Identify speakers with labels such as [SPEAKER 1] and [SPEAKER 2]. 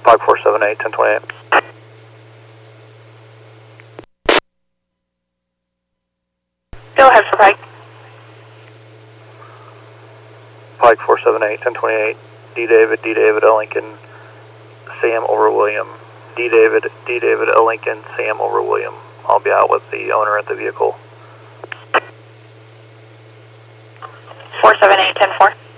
[SPEAKER 1] Pike 478, 1028.
[SPEAKER 2] Go ahead for Pike.
[SPEAKER 1] Pike 478, 1028. D David, L Lincoln, Sam over William. D David, L Lincoln, Sam over William. I'll be out with the owner at the vehicle.
[SPEAKER 2] 478, 10-4.